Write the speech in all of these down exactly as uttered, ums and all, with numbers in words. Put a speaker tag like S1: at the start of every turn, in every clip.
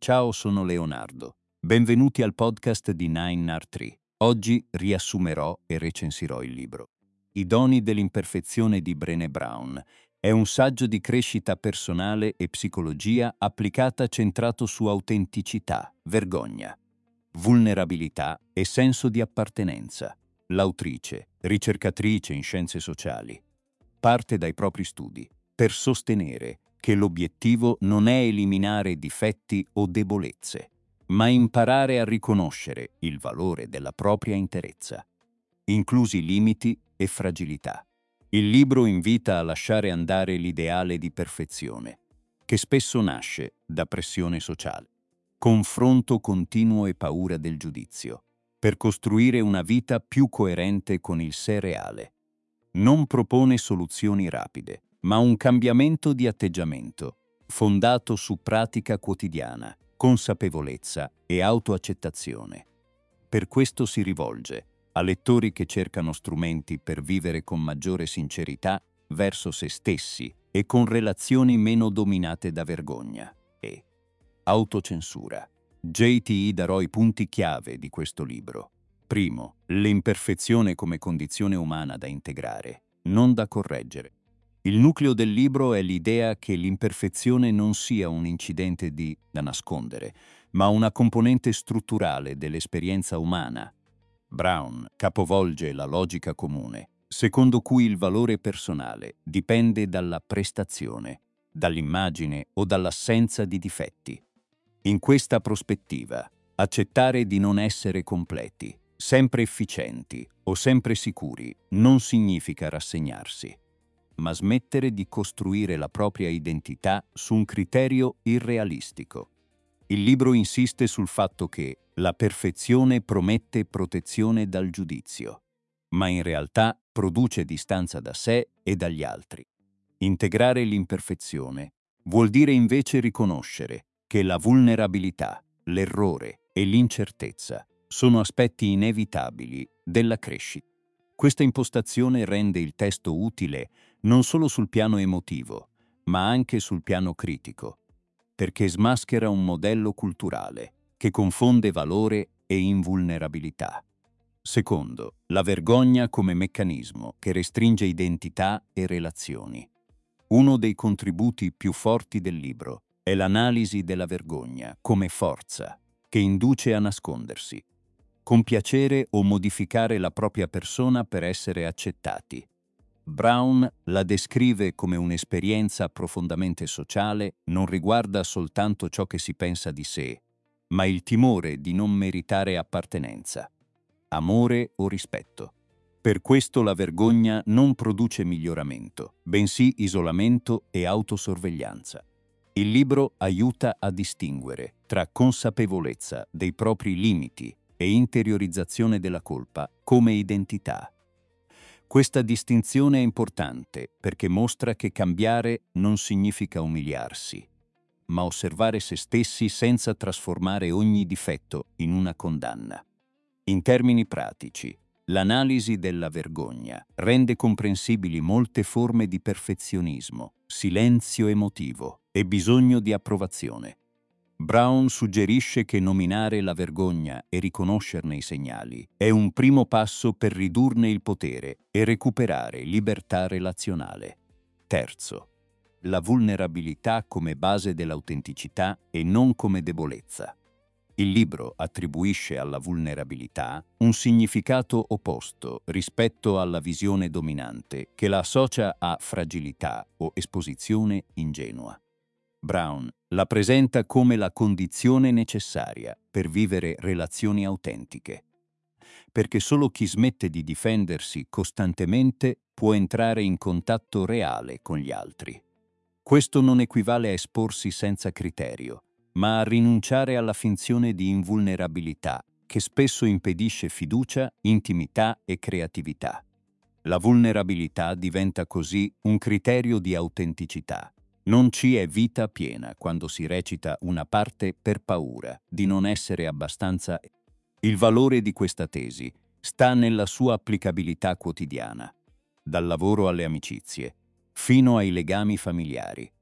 S1: Ciao, sono Leonardo. Benvenuti al podcast di Nine R tre. Oggi riassumerò e recensirò il libro I doni dell'imperfezione di Brené Brown. È un saggio di crescita personale e psicologia applicata centrato su autenticità, vergogna, vulnerabilità e senso di appartenenza. L'autrice, ricercatrice in scienze sociali, parte dai propri studi per sostenere che l'obiettivo non è eliminare difetti o debolezze, ma imparare a riconoscere il valore della propria interezza, inclusi limiti e fragilità. Il libro invita a lasciare andare l'ideale di perfezione, che spesso nasce da pressione sociale, confronto continuo e paura del giudizio, per costruire una vita più coerente con il sé reale. Non propone soluzioni rapide, ma un cambiamento di atteggiamento, fondato su pratica quotidiana, consapevolezza e autoaccettazione. Per questo si rivolge a lettori che cercano strumenti per vivere con maggiore sincerità verso se stessi e con relazioni meno dominate da vergogna e autocensura. J T I darò i punti chiave di questo libro. Primo, l'imperfezione come condizione umana da integrare, non da correggere. Il nucleo del libro è l'idea che l'imperfezione non sia un incidente di da nascondere, ma una componente strutturale dell'esperienza umana. Brown capovolge la logica comune, secondo cui il valore personale dipende dalla prestazione, dall'immagine o dall'assenza di difetti. In questa prospettiva, accettare di non essere completi, sempre efficienti o sempre sicuri non significa rassegnarsi, ma smettere di costruire la propria identità su un criterio irrealistico. Il libro insiste sul fatto che la perfezione promette protezione dal giudizio, ma in realtà produce distanza da sé e dagli altri. Integrare l'imperfezione vuol dire invece riconoscere che la vulnerabilità, l'errore e l'incertezza sono aspetti inevitabili della crescita. Questa impostazione rende il testo utile non solo sul piano emotivo, ma anche sul piano critico, perché smaschera un modello culturale che confonde valore e invulnerabilità. Secondo, la vergogna come meccanismo che restringe identità e relazioni. Uno dei contributi più forti del libro è l'analisi della vergogna come forza che induce a nascondersi, compiacere o modificare la propria persona per essere accettati. Brown la descrive come un'esperienza profondamente sociale, non riguarda soltanto ciò che si pensa di sé, ma il timore di non meritare appartenenza, amore o rispetto. Per questo la vergogna non produce miglioramento, bensì isolamento e autosorveglianza. Il libro aiuta a distinguere tra consapevolezza dei propri limiti e interiorizzazione della colpa come identità. Questa distinzione è importante perché mostra che cambiare non significa umiliarsi, ma osservare se stessi senza trasformare ogni difetto in una condanna. In termini pratici, l'analisi della vergogna rende comprensibili molte forme di perfezionismo, silenzio emotivo e bisogno di approvazione. Brown suggerisce che nominare la vergogna e riconoscerne i segnali è un primo passo per ridurne il potere e recuperare libertà relazionale. Terzo, la vulnerabilità come base dell'autenticità e non come debolezza. Il libro attribuisce alla vulnerabilità un significato opposto rispetto alla visione dominante che la associa a fragilità o esposizione ingenua. Brown la presenta come la condizione necessaria per vivere relazioni autentiche, perché solo chi smette di difendersi costantemente può entrare in contatto reale con gli altri. Questo non equivale a esporsi senza criterio, ma a rinunciare alla finzione di invulnerabilità che spesso impedisce fiducia, intimità e creatività. La vulnerabilità diventa così un criterio di autenticità. Non ci è vita piena quando si recita una parte per paura di non essere abbastanza. Il valore di questa tesi sta nella sua applicabilità quotidiana, dal lavoro alle amicizie, fino ai legami familiari.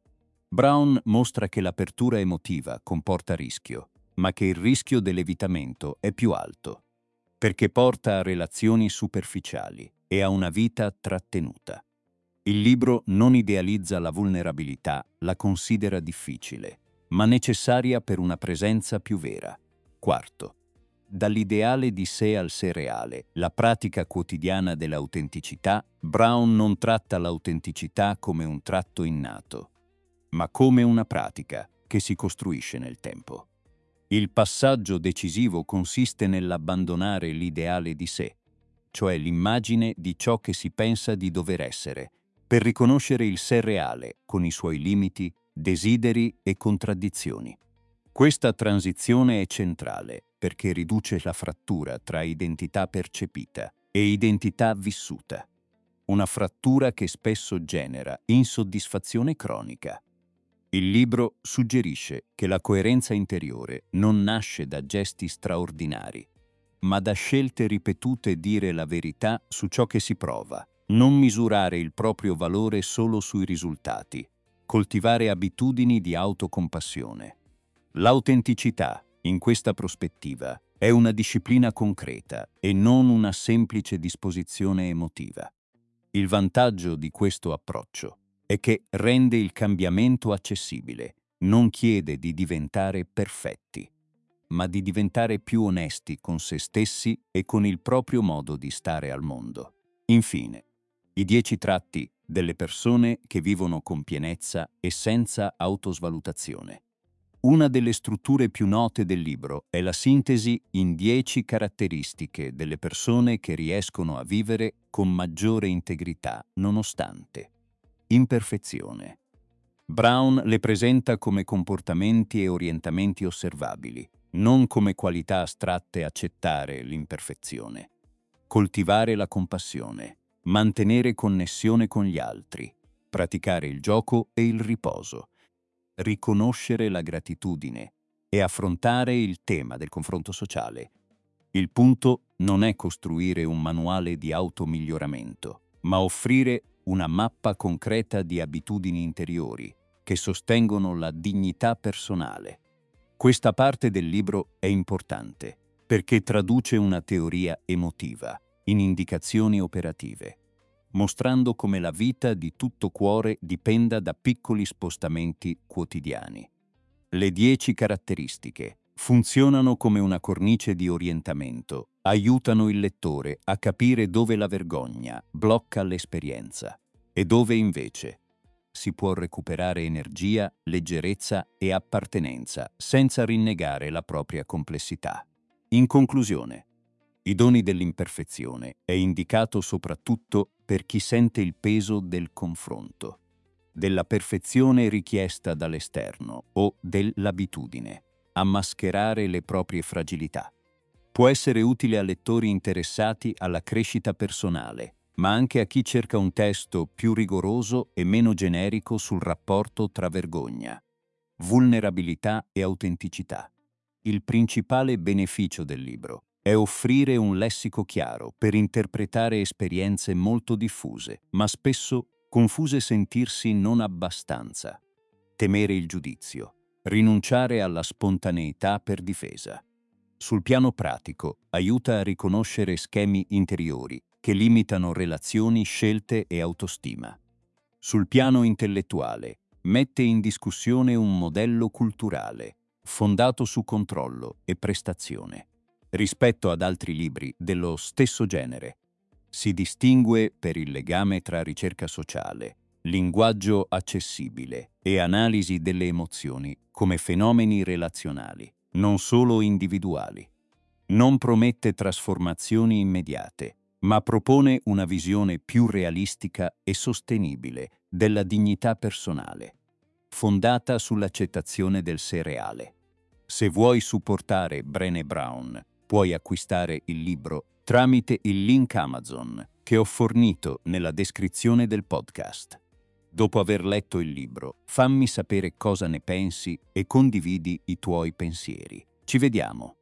S1: Brown mostra che l'apertura emotiva comporta rischio, ma che il rischio dell'evitamento è più alto, perché porta a relazioni superficiali e a una vita trattenuta. Il libro non idealizza la vulnerabilità, la considera difficile, ma necessaria per una presenza più vera. Quarto, dall'ideale di sé al sé reale, la pratica quotidiana dell'autenticità, Brown non tratta l'autenticità come un tratto innato, ma come una pratica che si costruisce nel tempo. Il passaggio decisivo consiste nell'abbandonare l'ideale di sé, cioè l'immagine di ciò che si pensa di dover essere, per riconoscere il sé reale con i suoi limiti, desideri e contraddizioni. Questa transizione è centrale perché riduce la frattura tra identità percepita e identità vissuta, una frattura che spesso genera insoddisfazione cronica. Il libro suggerisce che la coerenza interiore non nasce da gesti straordinari, ma da scelte ripetute dire la verità su ciò che si prova, non misurare il proprio valore solo sui risultati, coltivare abitudini di autocompassione. L'autenticità, in questa prospettiva, è una disciplina concreta e non una semplice disposizione emotiva. Il vantaggio di questo approccio è che rende il cambiamento accessibile, non chiede di diventare perfetti, ma di diventare più onesti con se stessi e con il proprio modo di stare al mondo. Infine, i dieci tratti delle persone che vivono con pienezza e senza autosvalutazione. Una delle strutture più note del libro è la sintesi in dieci caratteristiche delle persone che riescono a vivere con maggiore integrità nonostante imperfezione. Brown le presenta come comportamenti e orientamenti osservabili, non come qualità astratte. Accettare l'imperfezione, coltivare la compassione, mantenere connessione con gli altri, praticare il gioco e il riposo, riconoscere la gratitudine e affrontare il tema del confronto sociale. Il punto non è costruire un manuale di automiglioramento, ma offrire una mappa concreta di abitudini interiori che sostengono la dignità personale. Questa parte del libro è importante perché traduce una teoria emotiva in indicazioni operative, mostrando come la vita di tutto cuore dipenda da piccoli spostamenti quotidiani. Le dieci caratteristiche funzionano come una cornice di orientamento, aiutano il lettore a capire dove la vergogna blocca l'esperienza e dove invece si può recuperare energia, leggerezza e appartenenza senza rinnegare la propria complessità. In conclusione, I doni dell'imperfezione è indicato soprattutto per chi sente il peso del confronto, della perfezione richiesta dall'esterno o dell'abitudine a mascherare le proprie fragilità. Può essere utile a lettori interessati alla crescita personale, ma anche a chi cerca un testo più rigoroso e meno generico sul rapporto tra vergogna, vulnerabilità e autenticità. Il principale beneficio del libro è offrire un lessico chiaro per interpretare esperienze molto diffuse, ma spesso confuse. Sentirsi non abbastanza, temere il giudizio, rinunciare alla spontaneità per difesa. Sul piano pratico, aiuta a riconoscere schemi interiori che limitano relazioni, scelte e autostima. Sul piano intellettuale, mette in discussione un modello culturale fondato su controllo e prestazione. Rispetto ad altri libri dello stesso genere, si distingue per il legame tra ricerca sociale, linguaggio accessibile e analisi delle emozioni come fenomeni relazionali, non solo individuali. Non promette trasformazioni immediate, ma propone una visione più realistica e sostenibile della dignità personale, fondata sull'accettazione del sé reale. Se vuoi supportare Brené Brown, puoi acquistare il libro tramite il link Amazon che ho fornito nella descrizione del podcast. Dopo aver letto il libro, fammi sapere cosa ne pensi e condividi i tuoi pensieri. Ci vediamo!